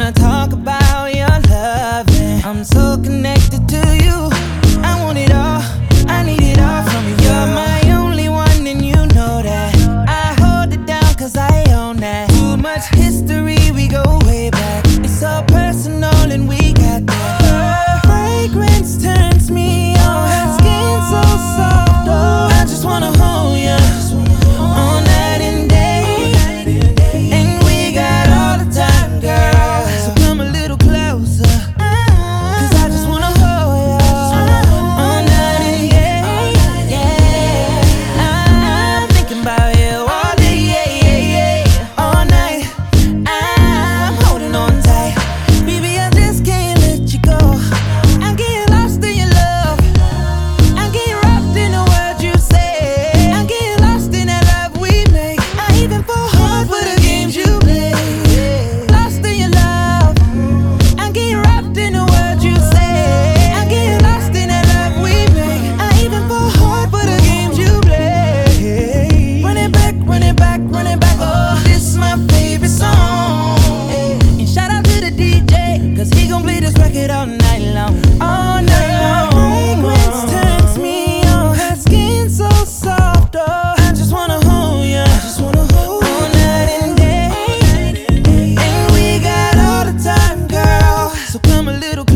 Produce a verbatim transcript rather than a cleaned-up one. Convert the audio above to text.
wanna talk about your loving. I'm so connected to you. I want it all, I need it all from you. You're my only one and you know that. I hold it down cause I own that. Too much history, we go way back. It's so personal and we got that. Fragrance turns me on, skin so soft, oh. I just wanna hold ya all night and day. And we got all the time, girl. So come a little closer, cause I just wanna hold ya all night and day. Yeah, I'm thinking about you all day, yeah, yeah, yeah. All night, I'm holding on tight. Baby, I just can't let you go. I'm getting lost in your love. I'm getting wrapped in the words you say. I'm getting lost in that love we make. I even fall hard for the games you play. Lost in your love. I'm getting wrapped in the words you say. I'm getting lost in that love we make. I even fall hard for the games you play. Run it back, run it back, run it back. Oh, this is my favorite song. And shout out to the D J, cause he gon' play this record all night long. All night long. Fragrance turns me on, her skin so soft, oh. I just wanna hold ya, I just wanna hold all night and day. And we got all the time, girl. So come a little